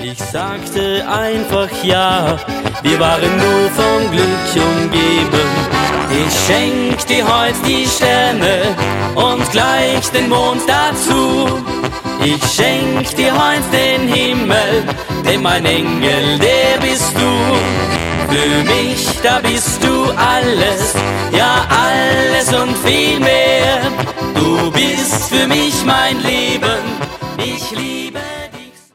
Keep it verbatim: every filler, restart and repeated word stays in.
Ich sagte einfach ja, wir waren nur vom Glück umgeben. Ich schenk dir heute die Sterne und gleich den Mond dazu. Ich schenk dir heute den Himmel, denn mein Engel, der bist du. Für mich, da bist du alles, ja alles und viel mehr. Du bist für mich mein Leben.